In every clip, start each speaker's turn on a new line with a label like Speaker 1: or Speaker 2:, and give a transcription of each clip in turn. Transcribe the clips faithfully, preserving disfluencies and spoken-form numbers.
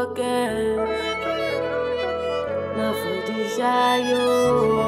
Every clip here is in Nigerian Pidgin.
Speaker 1: pocket, now for the shayo.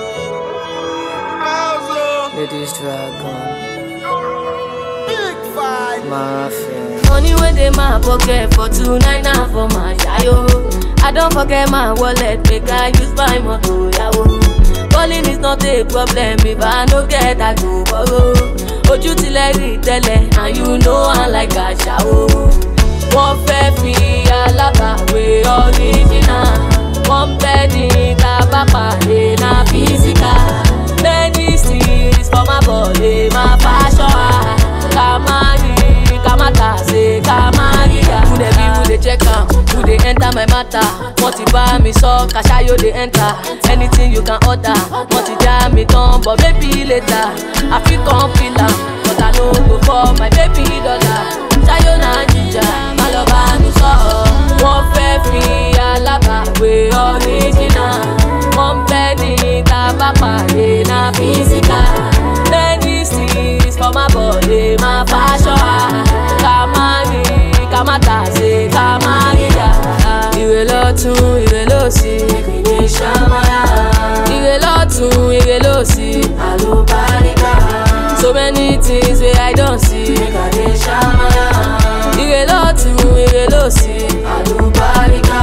Speaker 1: Ladies dragon,
Speaker 2: Big five.
Speaker 1: Mafia. Money where they my pocket for two nine now for my shayo. I don't forget my wallet, make I use my motor yawo. Calling is not a problem if I no get I go borrow. Ojú ti lẹ rí tẹ́lẹ̀, and you know I like a shower. Wọ́n fẹ́ fi alábàáwé original. Wọ́n bẹ́ ní ká bá pàdé na physical. Many things for my body, my fashion. Ká má rí, ká má tà sí, ká má rí ya. Who dey be, who dey check am, who dey enter my matter. Wọ́n ti bá mi sọ, Kashayo dey enter. Anything you can order, wọ́n ti já mi tán, but maybe later. I fit come feel am, but I no go for my baby dollar. Shayo na ginger, má lọ bá mi sọ. Wọ́n fẹ́ fi alábàáwé original. Wọ́n fẹ́ ní ká bá pàdé na physical. Many things for my body, my fashion. Ká má rí, ká má tà sí, ká má rí ya. Ìwé lọ́tún, ìwé lósì, ìpínlẹ̀ Ṣàmáyà. Ìwé lọ́tún, ìwé lósì, àlùbáríkà. So many things wey I don't see, ìpínlẹ̀ Ṣàmáyà. Ìwé lọ́tún, ìwé lósì, àlùbáríkà.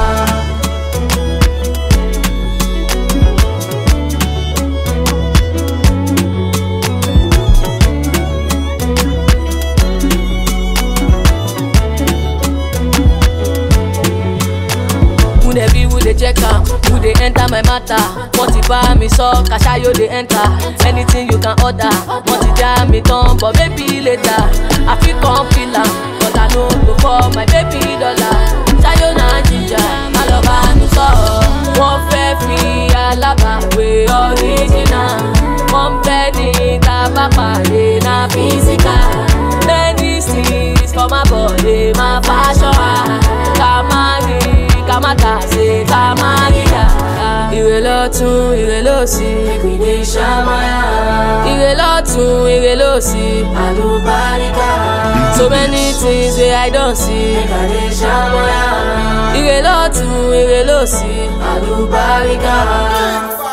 Speaker 1: Who dey be, who dey check am, who dey enter my matter. Wọ́n ti bá mi sọ, Kashayo dey enter. Anything you can order, wọ́n ti já mi tán, but maybe later. I fit come feel am, but I no go for my baby dollar. Shayo na ginger, má lọ bá mi sọ. Wọ́n fẹ́ fi alábàáwé original. Wọ́n fẹ́ ní ká bá pàdé na physical. Many things for my body, my fashion. Ká má rí, ká má tà sí, ká má rí ya. Ìwé lọ́tún, ìwé lósì, ìpínlẹ̀ Ṣàmáyà. Ìwé lọ́tún, ìwé lósì, àlùbáríkà. So many things wey I don't see, ìpínlẹ̀ Ṣàmáyà. Ìwé lọ́tún, ìwé lósì, àlùbáríkà.